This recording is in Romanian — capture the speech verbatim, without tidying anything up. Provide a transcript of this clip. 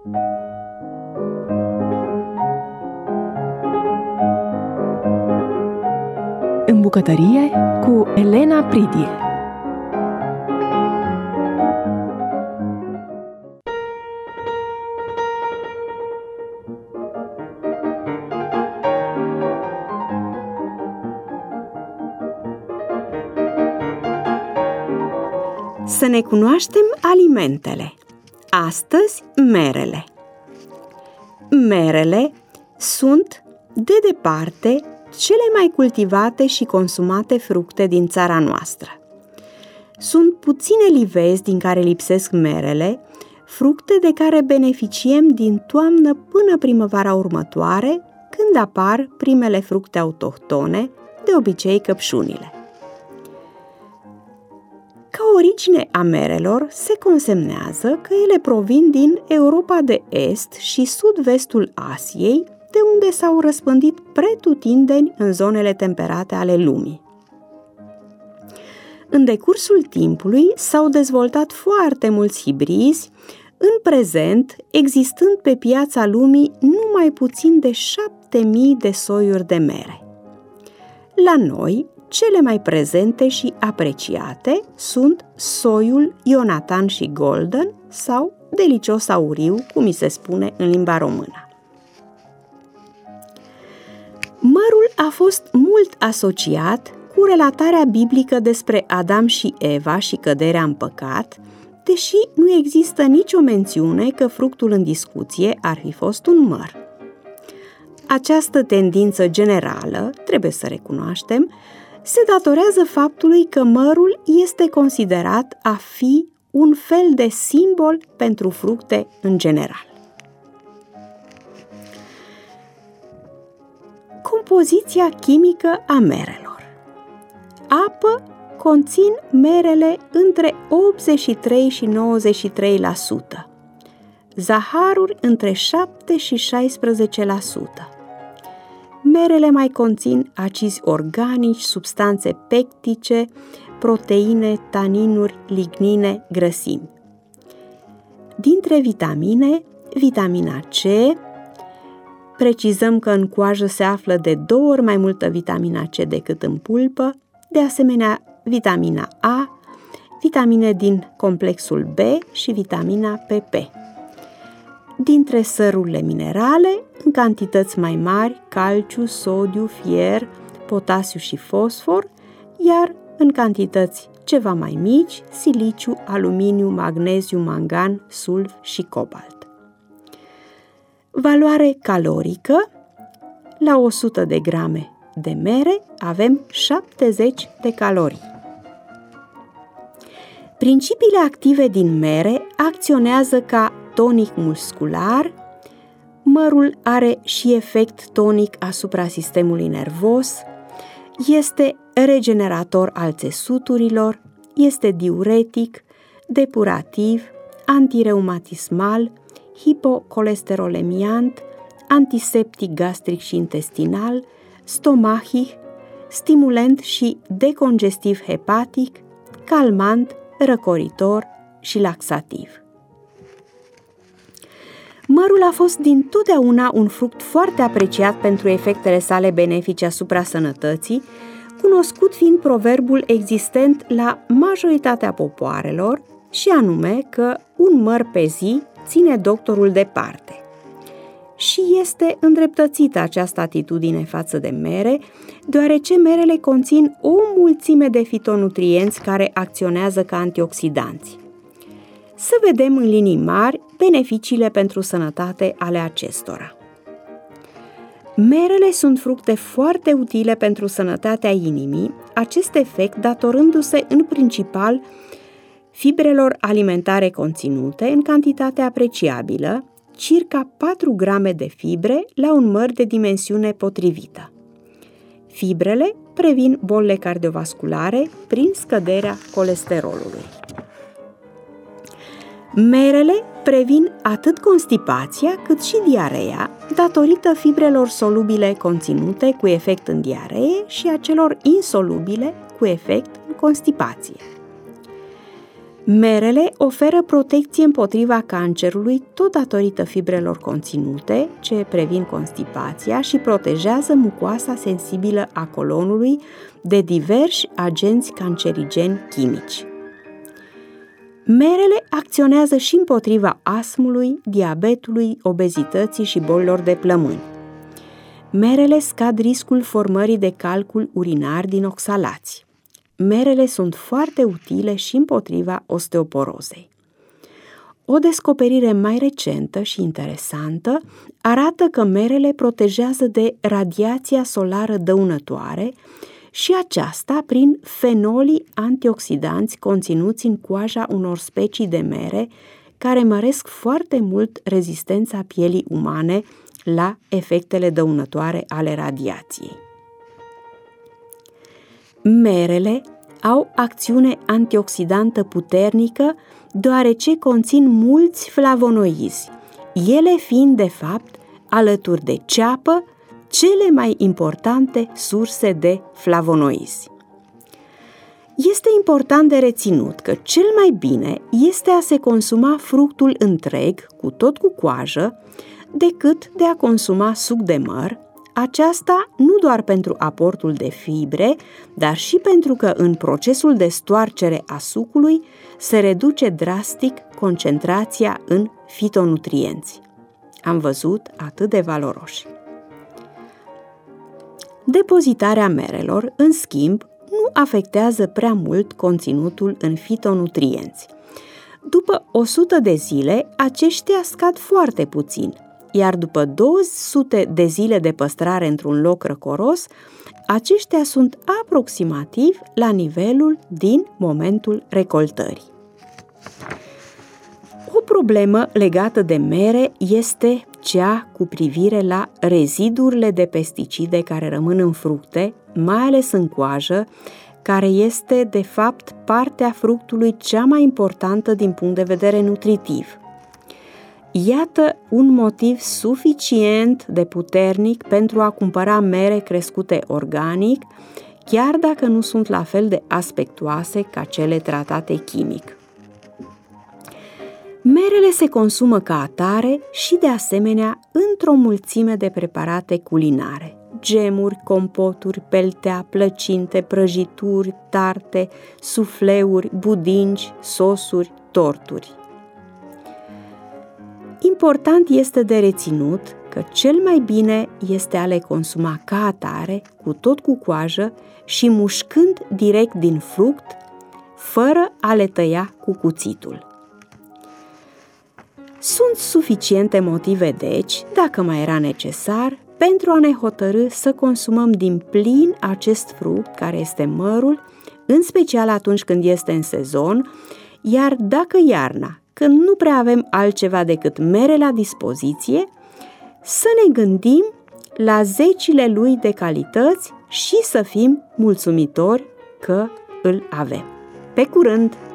În bucătărie cu Elena Pridie. Să ne cunoaștem alimentele. Astăzi, merele. Merele sunt, de departe, cele mai cultivate și consumate fructe din țara noastră. Sunt puține livezi din care lipsesc merele, fructe de care beneficiem din toamnă până primăvara următoare, când apar primele fructe autohtone, de obicei căpșunile. Ca origine a merelor se consemnează că ele provin din Europa de Est și sud-vestul Asiei, de unde s-au răspândit pretutindeni în zonele temperate ale lumii. În decursul timpului s-au dezvoltat foarte mulți hibrizi, în prezent existând pe piața lumii numai puțin de șapte mii de soiuri de mere. La noi, cele mai prezente și apreciate sunt soiul Ionatan și Golden sau delicios auriu, cum mi se spune în limba română. Mărul a fost mult asociat cu relatarea biblică despre Adam și Eva și căderea în păcat, deși nu există nicio mențiune că fructul în discuție ar fi fost un măr. Această tendință generală, trebuie să recunoaștem, se datorează faptului că mărul este considerat a fi un fel de simbol pentru fructe în general. Compoziția chimică a merelor. Apă conțin merele între optzeci și trei și nouăzeci și trei la sută, zaharuri între șapte și șaisprezece la sută. Merele mai conțin acizi organici, substanțe pectice, proteine, taninuri, lignine, grăsimi. Dintre vitamine, vitamina C, precizăm că în coajă se află de două ori mai multă vitamina C decât în pulpă, de asemenea vitamina A, vitamine din complexul B și vitamina P P. Dintre sărurile minerale, în cantități mai mari, calciu, sodiu, fier, potasiu și fosfor, iar în cantități ceva mai mici, siliciu, aluminiu, magneziu, mangan, sulf și cobalt. Valoare calorică: la o sută de grame de mere avem șaptezeci de calorii. Principiile active din mere acționează ca tonic muscular. Mărul are și efect tonic asupra sistemului nervos, este regenerator al țesuturilor, este diuretic, depurativ, antireumatismal, hipocolesterolemiant, antiseptic gastric și intestinal, stomachic, stimulant și decongestiv hepatic, calmant, răcoritor și laxativ. Mărul a fost dintotdeauna un fruct foarte apreciat pentru efectele sale benefice asupra sănătății, cunoscut fiind proverbul existent la majoritatea popoarelor, și anume că un măr pe zi ține doctorul departe. Și este îndreptățită această atitudine față de mere, deoarece merele conțin o mulțime de fitonutrienți care acționează ca antioxidanți. Să vedem în linii mari beneficiile pentru sănătate ale acestora. Merele sunt fructe foarte utile pentru sănătatea inimii, acest efect datorându-se în principal fibrelor alimentare conținute în cantitate apreciabilă, circa patru grame de fibre la un măr de dimensiune potrivită. Fibrele previn bolile cardiovasculare prin scăderea colesterolului. Merele previn atât constipația cât și diareea, datorită fibrelor solubile conținute cu efect în diaree și a celor insolubile cu efect în constipație. Merele oferă protecție împotriva cancerului tot datorită fibrelor conținute, ce previn constipația și protejează mucoasa sensibilă a colonului de diversi agenți cancerigeni chimici. Merele acționează și împotriva astmului, diabetului, obezității și bolilor de plămâni. Merele scad riscul formării de calcul urinar din oxalați. Merele sunt foarte utile și împotriva osteoporozei. O descoperire mai recentă și interesantă arată că merele protejează de radiația solară dăunătoare și aceasta prin fenolii antioxidanți conținuți în coaja unor specii de mere care măresc foarte mult rezistența pielii umane la efectele dăunătoare ale radiației. Merele au acțiune antioxidantă puternică deoarece conțin mulți flavonoizi, ele fiind de fapt, alături de ceapă, cele mai importante surse de flavonoizi. Este important de reținut că cel mai bine este a se consuma fructul întreg, cu tot cu coajă, decât de a consuma suc de măr, aceasta nu doar pentru aportul de fibre, dar și pentru că în procesul de stoarcere a sucului se reduce drastic concentrația în fitonutrienți. Am văzut atât de valoroși. Depozitarea merelor, în schimb, nu afectează prea mult conținutul în fitonutrienți. După o sută de zile, aceștia scad foarte puțin, iar după două sute de zile de păstrare într-un loc răcoros, aceștia sunt aproximativ la nivelul din momentul recoltării. O problemă legată de mere este cea cu privire la rezidurile de pesticide care rămân în fructe, mai ales în coajă, care este, de fapt, partea fructului cea mai importantă din punct de vedere nutritiv. Iată un motiv suficient de puternic pentru a cumpăra mere crescute organic, chiar dacă nu sunt la fel de aspectuoase ca cele tratate chimic. Merele se consumă ca atare și, de asemenea, într-o mulțime de preparate culinare: gemuri, compoturi, peltea, plăcinte, prăjituri, tarte, sufleuri, budinci, sosuri, torturi. Important este de reținut că cel mai bine este a le consuma ca atare, cu tot cu coajă și mușcând direct din fruct, fără a le tăia cu cuțitul. Sunt suficiente motive, deci, dacă mai era necesar, pentru a ne hotărî să consumăm din plin acest fruct, care este mărul, în special atunci când este în sezon, iar dacă iarna, când nu prea avem altceva decât mere la dispoziție, să ne gândim la zecile lui de calități și să fim mulțumitori că îl avem. Pe curând!